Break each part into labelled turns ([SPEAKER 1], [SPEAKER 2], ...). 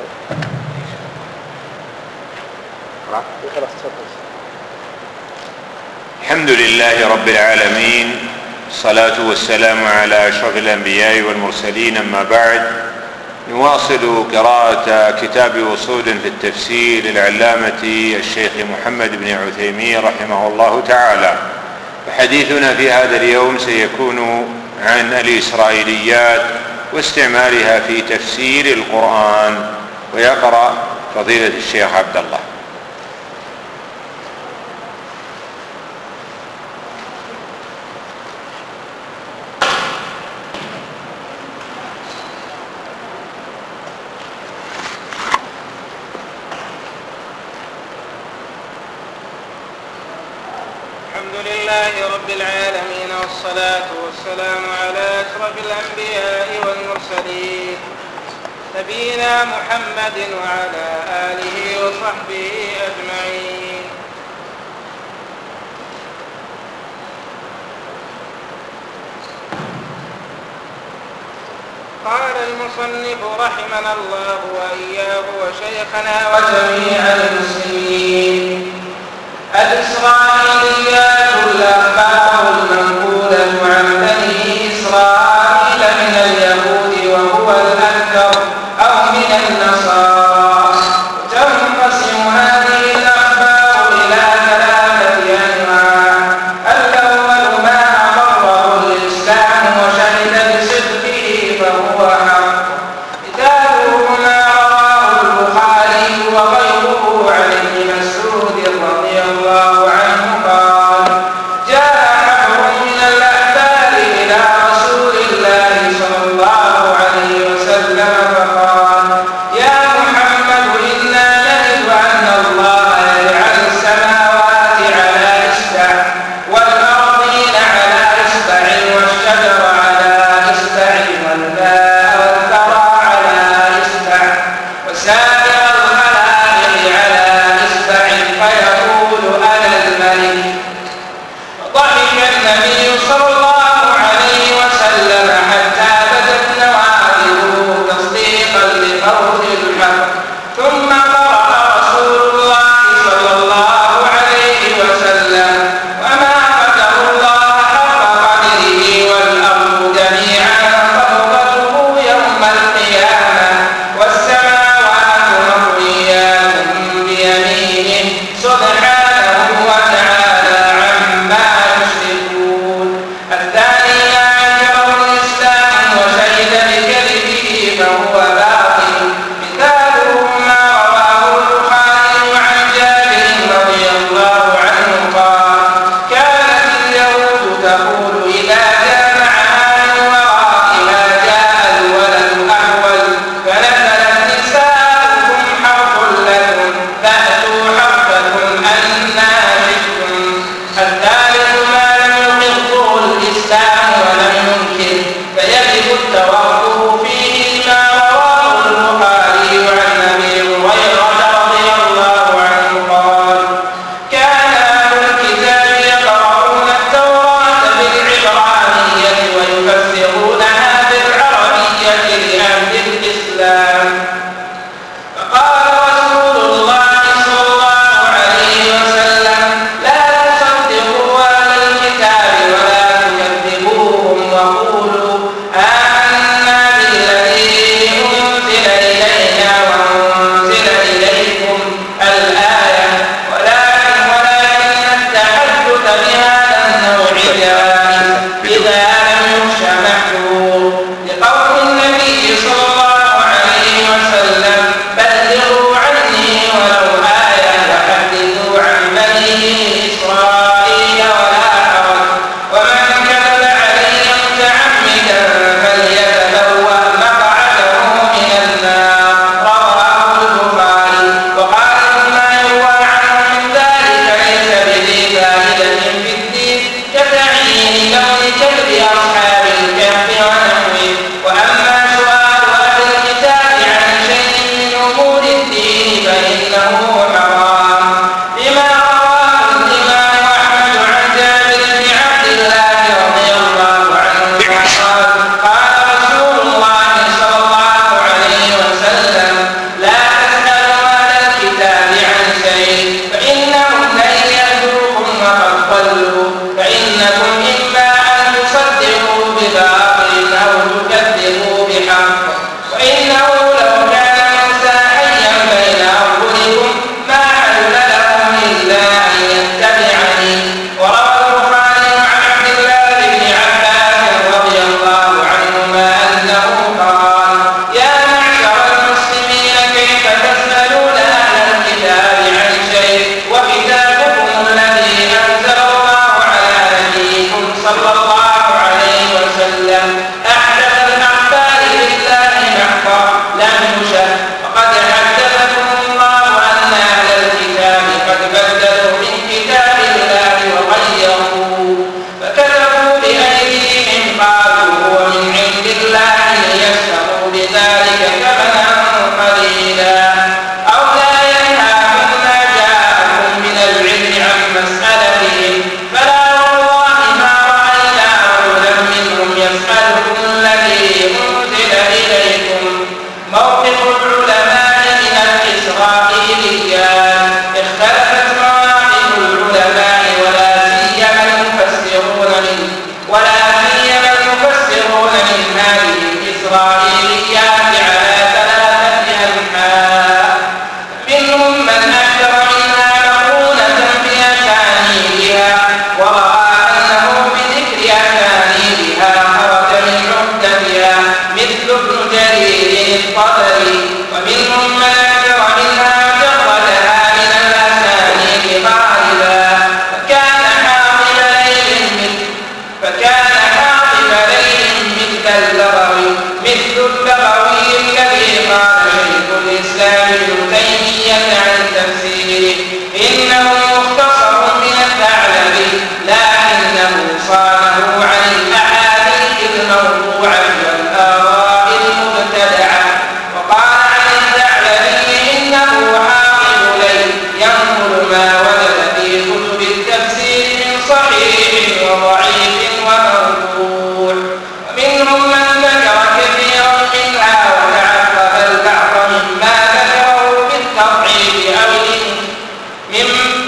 [SPEAKER 1] الحمد لله رب العالمين، الصلاة والسلام على أشرف الأنبياء والمرسلين، أما بعد. نواصل قراءة كتاب أصول في التفسير للعلامة الشيخ محمد بن عثيمين رحمه الله تعالى. فحديثنا في هذا اليوم سيكون عن الإسرائيليات واستعمالها في تفسير القرآن. ويقرأ فضيلة الشيخ عبد الله.
[SPEAKER 2] الحمد لله رب العالمين، والصلاة والسلام على أشرف الأنبياء والمرسلين، نبينا محمد وعلى آله وصحبه أجمعين. قال المصنف رحمنا الله وإياه وشيخنا وجميع المسلمين: الإسرائيليات الأخبار المنقولة عن بني إسرائيل من اليهود وهو الأكثر أو من النصارى. تنقسم هذه الأخبار إلى ثلاثة أنواع: الأول ما أقره الإسلام وشهد بصدقه فهو حق، مثاله ما رواه البخاري وغيره عن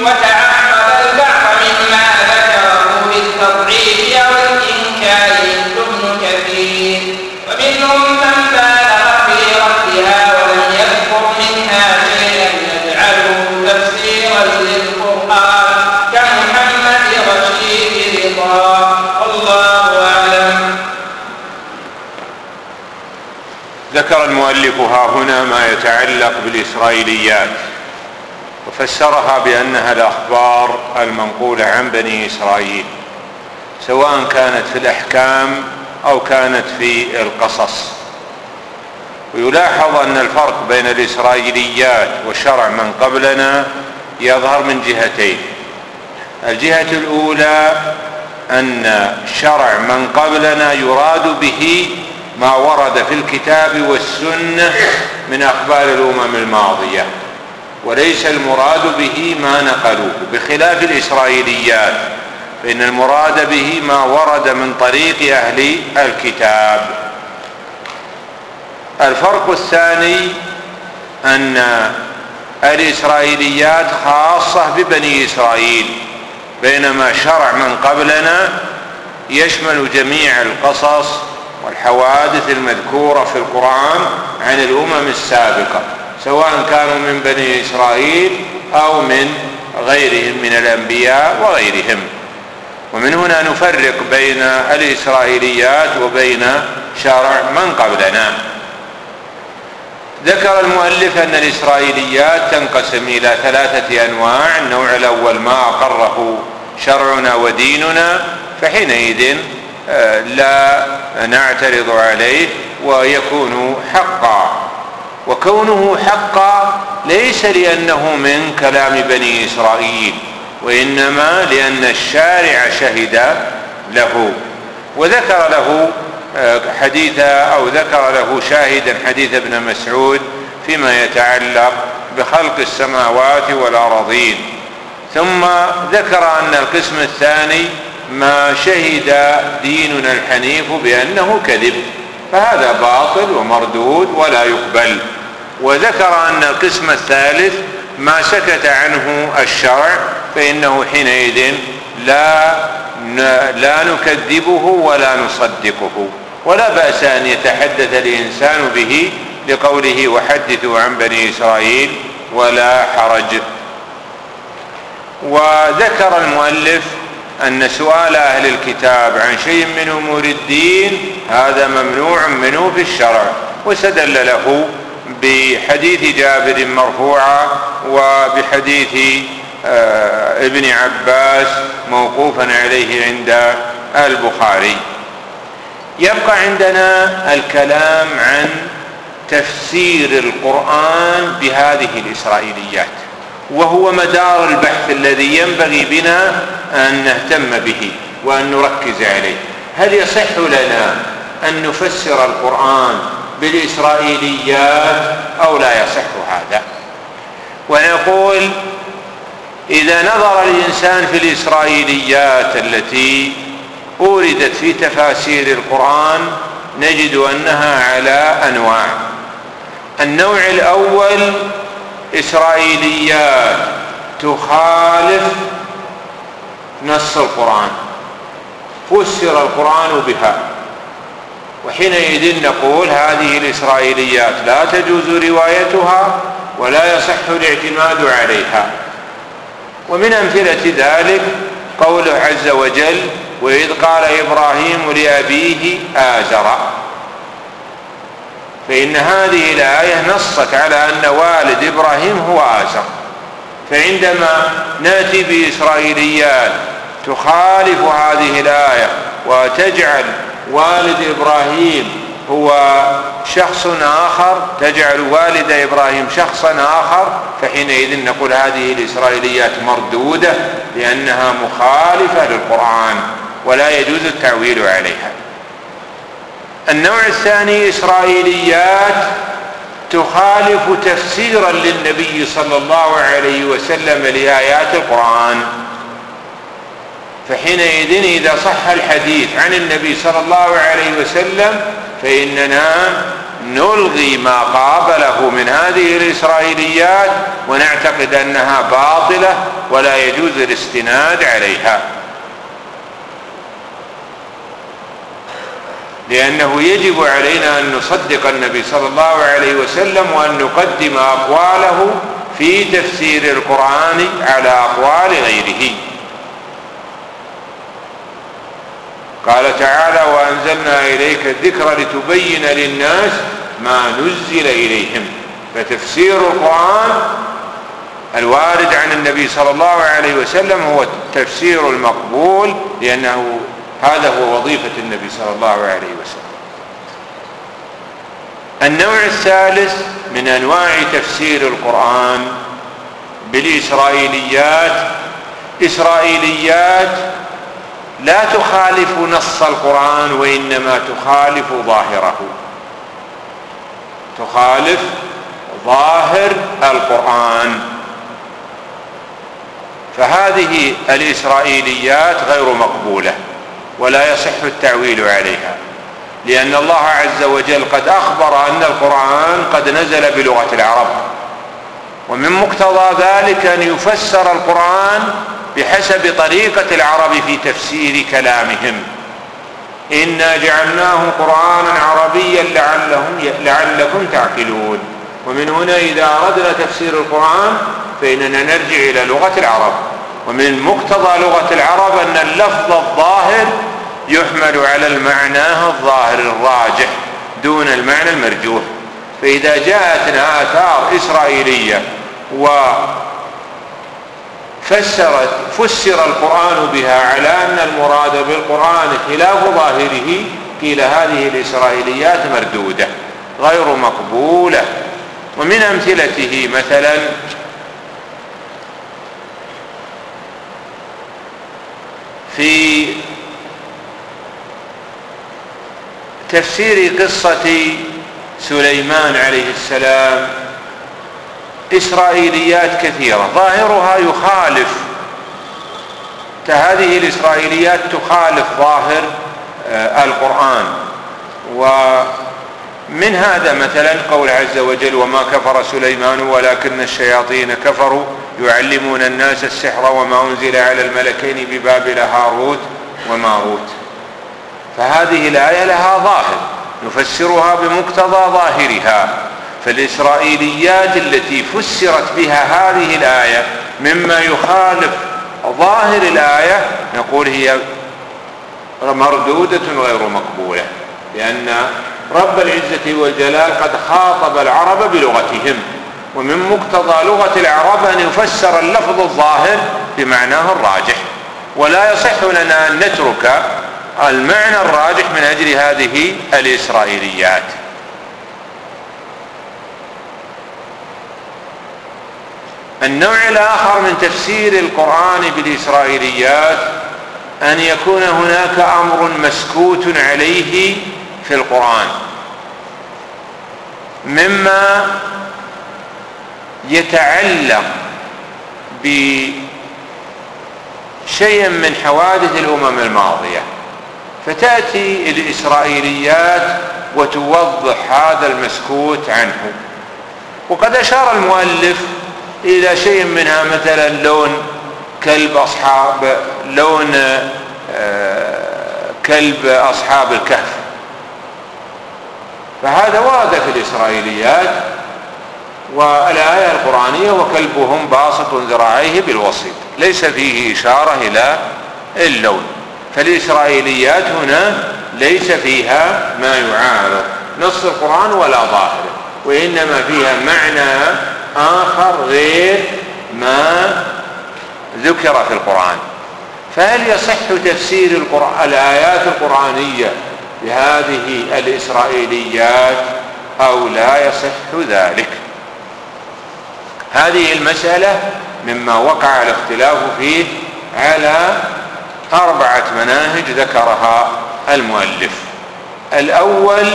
[SPEAKER 2] وتعمد البعض مما ذكره بالتضعيف أو الإنكار ابن كثير. ومنهم من بالغ في ردها ولم يذكر منها شيئا يجعله تفسيرا للقرآن كمحمد رشيد رضا، والله أعلم.
[SPEAKER 1] ذكر المؤلف ها هنا ما يتعلق بالإسرائيليات، وفسرها بأنها الأخبار المنقولة عن بني إسرائيل، سواء كانت في الأحكام أو كانت في القصص. ويلاحظ أن الفرق بين الإسرائيليات وشرع من قبلنا يظهر من جهتين. الجهة الأولى أن شرع من قبلنا يراد به ما ورد في الكتاب والسنة من أخبار الأمم الماضية، وليس المراد به ما نقلوه، بخلاف الإسرائيليات فإن المراد به ما ورد من طريق أهل الكتاب. الفرق الثاني أن الإسرائيليات خاصة ببني إسرائيل، بينما شرع من قبلنا يشمل جميع القصص والحوادث المذكورة في القرآن عن الأمم السابقة، سواء كانوا من بني إسرائيل أو من غيرهم من الأنبياء وغيرهم. ومن هنا نفرق بين الإسرائيليات وبين شرع من قبلنا. ذكر المؤلف أن الإسرائيليات تنقسم إلى 3 أنواع. النوع الأول ما أقره شرعنا وديننا، فحينئذ لا نعترض عليه ويكون حقا. وكونه حقا ليس لأنه من كلام بني إسرائيل، وإنما لأن الشارع شهد له، وذكر له ذكر له شاهدا حديث ابن مسعود فيما يتعلق بخلق السماوات والأراضين. ثم ذكر أن القسم الثاني ما شهد ديننا الحنيف بأنه كذب، فهذا باطل ومردود ولا يقبل. وذكر أن القسم الثالث ما سكت عنه الشرع، فإنه حينئذ لا نكذبه ولا نصدقه، ولا بأس أن يتحدث الإنسان به لقوله وحدثوا عن بني إسرائيل ولا حرج. وذكر المؤلف أن سؤال أهل الكتاب عن شيء من أمور الدين هذا ممنوع منه في الشرع، واستدل له بحديث جابر مرفوعا وبحديث ابن عباس موقوفا عليه عند البخاري. يبقى عندنا الكلام عن تفسير القرآن بهذه الإسرائيليات، وهو مدار البحث الذي ينبغي بنا أن نهتم به وأن نركز عليه. هل يصح لنا أن نفسر القرآن بالإسرائيليات أو لا يصح هذا؟ ونقول إذا نظر الإنسان في الإسرائيليات التي أوردت في تفاسير القرآن نجد أنها على أنواع. النوع الأول إسرائيليات تخالف نص القرآن، فسر القرآن بها، وحينئذ نقول هذه الإسرائيليات لا تجوز روايتها ولا يصح الاعتماد عليها. ومن أمثلة ذلك قوله عز وجل وإذ قال إبراهيم لأبيه آزر، فإن هذه الآية نصت على أن والد إبراهيم هو آزر. فعندما نأتي بإسرائيليات تخالف هذه الآية وتجعل والد إبراهيم هو شخص آخر، تجعل والد إبراهيم شخصا آخر، فحينئذ نقول هذه الإسرائيليات مردودة لأنها مخالفة للقرآن ولا يجوز التعويل عليها. النوع الثاني إسرائيليات تخالف تفسيرا للنبي صلى الله عليه وسلم لآيات القرآن، فحينئذ إذا صح الحديث عن النبي صلى الله عليه وسلم فإننا نلغي ما قابله من هذه الإسرائيليات ونعتقد أنها باطلة ولا يجوز الاستناد عليها، لأنه يجب علينا أن نصدق النبي صلى الله عليه وسلم وأن نقدم أقواله في تفسير القرآن على أقوال غيره. قال تعالى: وأنزلنا إليك الذكر لتبين للناس ما نزل إليهم. فتفسير القرآن الوارد عن النبي صلى الله عليه وسلم هو التفسير المقبول، لأنه هذا هو وظيفة النبي صلى الله عليه وسلم. النوع الثالث من أنواع تفسير القرآن بالإسرائيليات، إسرائيليات لا تخالف نص القرآن وإنما تخالف ظاهره، تخالف ظاهر القرآن. فهذه الإسرائيليات غير مقبولة ولا يصح التعويل عليها، لأن الله عز وجل قد أخبر أن القرآن قد نزل بلغة العرب، ومن مقتضى ذلك أن يفسر القرآن بحسب طريقة العرب في تفسير كلامهم. إنا جعلناه قرآنا عربيا لعلكم تعقلون. ومن هنا إذا أردنا تفسير القرآن فإننا نرجع إلى لغة العرب، ومن مقتضى لغة العرب أن اللفظ الظاهر يحمل على المعنى الظاهر الراجح دون المعنى المرجوح. فإذا جاءتنا آثار إسرائيلية فسر القرآن بها على أن المراد بالقرآن خلاف ظاهره، قيل هذه الإسرائيليات مردودة غير مقبولة. ومن أمثلته مثلا في تفسير قصة سليمان عليه السلام إسرائيليات كثيرة ظاهرها يخالف، هذه الإسرائيليات تخالف ظاهر القرآن. ومن هذا مثلا قول عز وجل: وما كفر سليمان ولكن الشياطين كفروا يعلمون الناس السحر وما أنزل على الملكين ببابل هاروت وماروت. فهذه الآية لها ظاهر نفسرها بمقتضى ظاهرها. فالإسرائيليات التي فسرت بها هذه الآية مما يخالف ظاهر الآية نقول هي مردودة غير مقبولة، لأن رب العزة والجلال قد خاطب العرب بلغتهم، ومن مقتضى لغة العرب أن يفسر اللفظ الظاهر بمعناه الراجح، ولا يصح لنا أن نترك المعنى الراجح من أجل هذه الإسرائيليات. النوع الآخر من تفسير القرآن بالإسرائيليات أن يكون هناك أمر مسكوت عليه في القرآن مما يتعلق بشيء من حوادث الأمم الماضية، فتأتي الإسرائيليات وتوضح هذا المسكوت عنه. وقد أشار المؤلف إلى شيء منها، مثلا لون كلب أصحاب الكهف، فهذا ورد في الإسرائيليات والآية القرآنية: وكلبهم باسط ذراعيه بالوسيط، ليس فيه إشارة إلى اللون. فالإسرائيليات هنا ليس فيها ما يعارض نص القرآن ولا ظاهره، وإنما فيها معنى آخر غير ما ذكر في القرآن. فهل يصح تفسير الآيات القرآنية بهذه الإسرائيليات أو لا يصح ذلك؟ هذه المسألة مما وقع الاختلاف فيه على 4 مناهج ذكرها المؤلف. الأول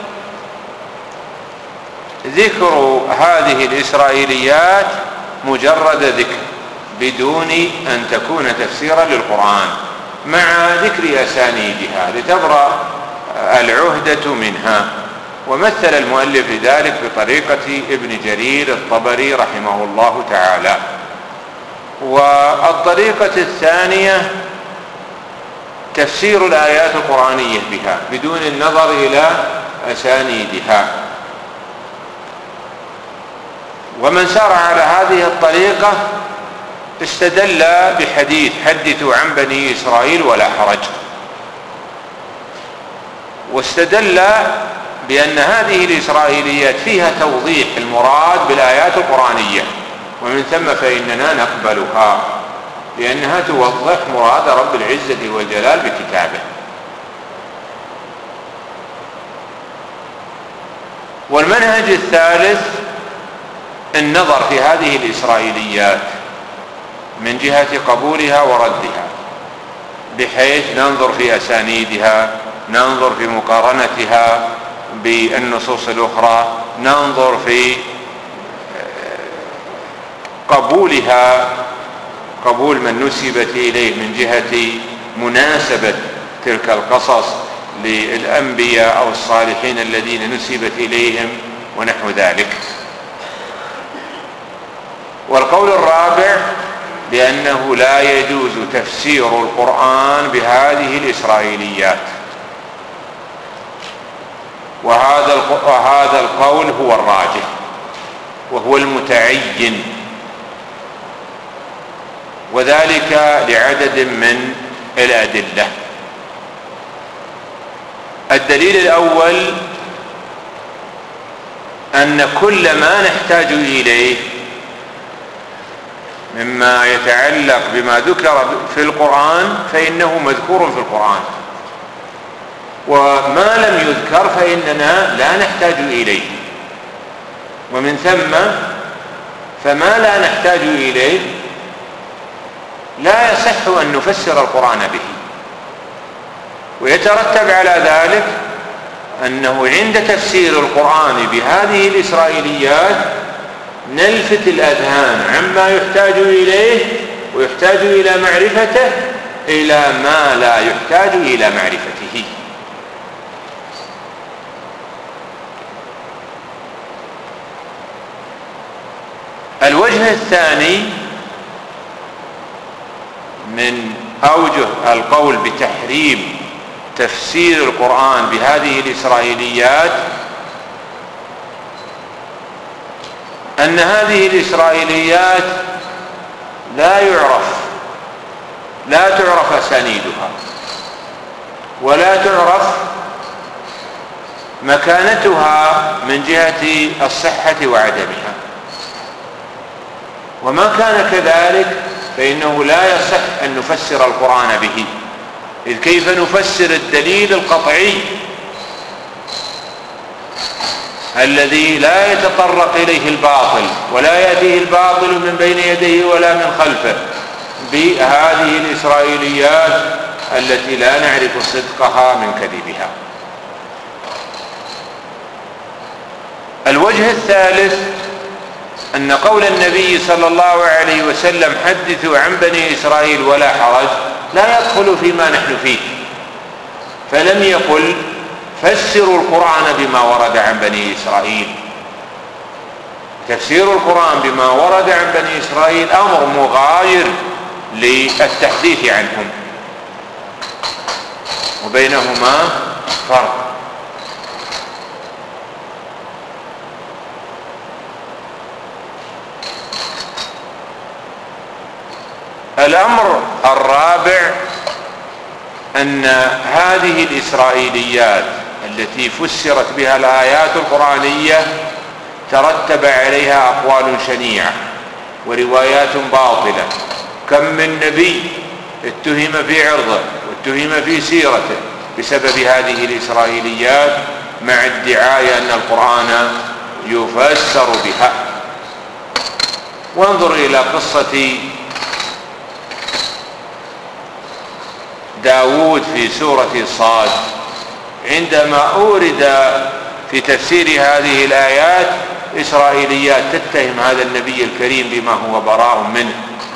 [SPEAKER 1] ذكر هذه الإسرائيليات مجرد ذكر بدون أن تكون تفسيرا للقرآن، مع ذكر أسانيدها لتبرأ العهدة منها. ومثل المؤلف لذلك بطريقة ابن جرير الطبري رحمه الله تعالى. والطريقة الثانية تفسير الآيات القرآنية بها بدون النظر إلى أسانيدها. ومن سار على هذه الطريقة استدل بحديث حدثوا عن بني إسرائيل ولا حرج، واستدل بأن هذه الإسرائيليات فيها توضيح المراد بالآيات القرآنية، ومن ثم فإننا نقبلها لأنها توضح مراد رب العزة والجلال بكتابه. والمنهج الثالث النظر في هذه الإسرائيليات من جهة قبولها وردها، بحيث ننظر في أسانيدها، ننظر في مقارنتها بالنصوص الأخرى، ننظر في قبولها، قبول من نسبت إليه من جهة مناسبة تلك القصص للأنبياء أو الصالحين الذين نسبت إليهم ونحو ذلك. والقول الرابع بأنه لا يجوز تفسير القرآن بهذه الإسرائيليات، وهذا القول هو الراجح وهو المتعين، وذلك لعدد من الأدلة. الدليل الأول أن كل ما نحتاج إليه مما يتعلق بما ذكر في القرآن فإنه مذكور في القرآن، وما لم يذكر فإننا لا نحتاج إليه، ومن ثم فما لا نحتاج إليه لا يصح أن نفسر القرآن به. ويترتب على ذلك أنه عند تفسير القرآن بهذه الإسرائيليات نلفت الأذهان عما يحتاج إليه ويحتاج إلى معرفته إلى ما لا يحتاج إلى معرفته. الوجه الثاني من أوجه القول بتحريم تفسير القرآن بهذه الإسرائيليات أن هذه الإسرائيليات لا تعرف أسانيدها، ولا تعرف مكانتها من جهة الصحة وعدمها، وما كان كذلك فإنه لا يصح أن نفسر القرآن به، إذ كيف نفسر الدليل القطعي الذي لا يتطرق إليه الباطل ولا يأتيه الباطل من بين يديه ولا من خلفه بهذه الإسرائيليات التي لا نعرف صدقها من كذبها. الوجه الثالث أن قول النبي صلى الله عليه وسلم حدثوا عن بني إسرائيل ولا حرج لا يدخل فيما نحن فيه، فلم يقل فسروا القرآن بما ورد عن بني إسرائيل. تفسير القرآن بما ورد عن بني إسرائيل أمر مغاير للتحديث عنهم، وبينهما فرق. الأمر الرابع أن هذه الإسرائيليات التي فسرت بها الآيات القرآنية ترتب عليها أقوال شنيعة وروايات باطلة. كم من نبي اتهم في عرضه واتهم في سيرته بسبب هذه الإسرائيليات، مع ادعاء أن القرآن يفسر بها. وانظر إلى قصة داود في سورة صاد، عندما أورد في تفسير هذه الآيات إسرائيليات تتهم هذا النبي الكريم بما هو براء منه،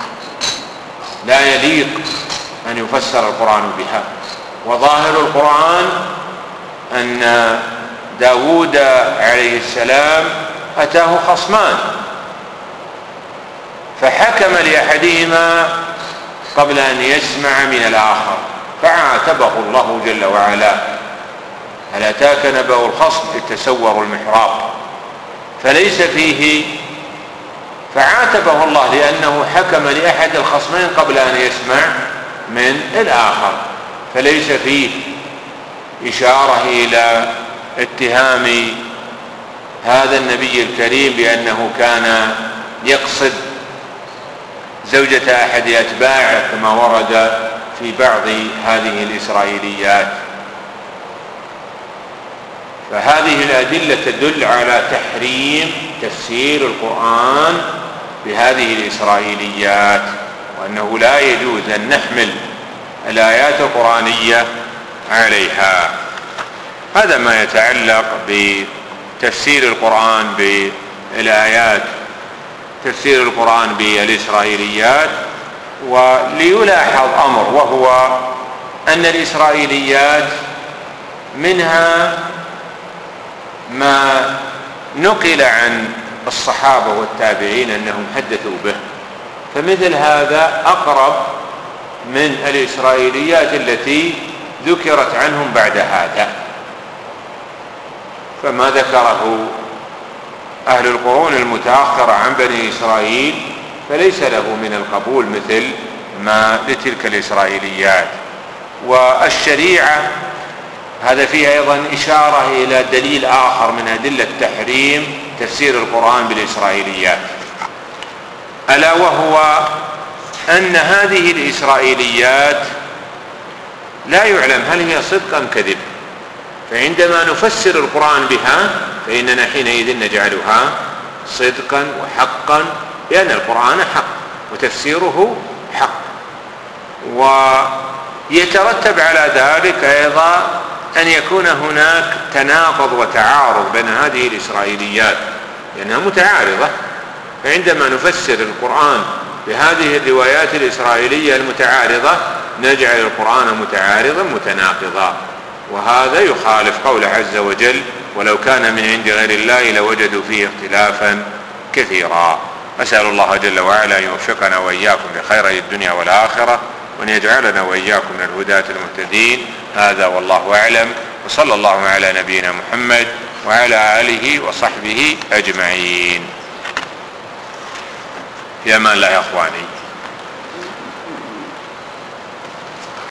[SPEAKER 1] لا يليق أن يفسر القرآن بها. وظاهر القرآن أن داود عليه السلام أتاه خصمان، فحكم لأحدهما قبل أن يسمع من الآخر فعاتبه الله جل وعلا. هل أتاك نبأ الخصم إذ تسوروا المحراب، فليس فيه، فعاتبه الله لأنه حكم لأحد الخصمين قبل أن يسمع من الآخر، فليس فيه إشارة إلى اتهام هذا النبي الكريم بأنه كان يقصد زوجة أحد أتباعه كما ورد في بعض هذه الإسرائيليات. فهذه الأدلة تدل على تحريم تفسير القرآن بهذه الإسرائيليات، وأنه لا يجوز أن نحمل الآيات القرآنية عليها. هذا ما يتعلق بتفسير القرآن بالآيات، تفسير القرآن بالإسرائيليات. وليلاحظ أمر، وهو أن الإسرائيليات منها ما نقل عن الصحابة والتابعين أنهم حدثوا به، فمثل هذا أقرب من الإسرائيليات التي ذكرت عنهم بعد هذا. فما ذكره أهل القرون المتأخرة عن بني إسرائيل فليس له من القبول مثل ما لتلك الإسرائيليات. والشريعة هذا فيه أيضا إشارة إلى دليل آخر من أدلة تحريم تفسير القرآن بالإسرائيليات، ألا وهو أن هذه الإسرائيليات لا يعلم هل هي صدق أم كذب، فعندما نفسر القرآن بها فإننا حينئذ نجعلها صدقا وحقا، لأن القرآن حق وتفسيره حق. ويترتب على ذلك أيضا أن يكون هناك تناقض وتعارض بين هذه الإسرائيليات لأنها متعارضة، فعندما نفسر القرآن بهذه الروايات الإسرائيلية المتعارضة نجعل القرآن متعارضا متناقضا، وهذا يخالف قوله عز وجل: ولو كان من عند غير الله لوجدوا فيه اختلافا كثيرا. أسأل الله جل وعلا أن يوفقنا وإياكم لخيري الدنيا والآخرة، وأن يجعلنا وإياكم من الهداة المهتدين. هذا والله أعلم، وصلى الله على نبينا محمد وعلى آله وصحبه أجمعين. في أمان الله يا أخواني.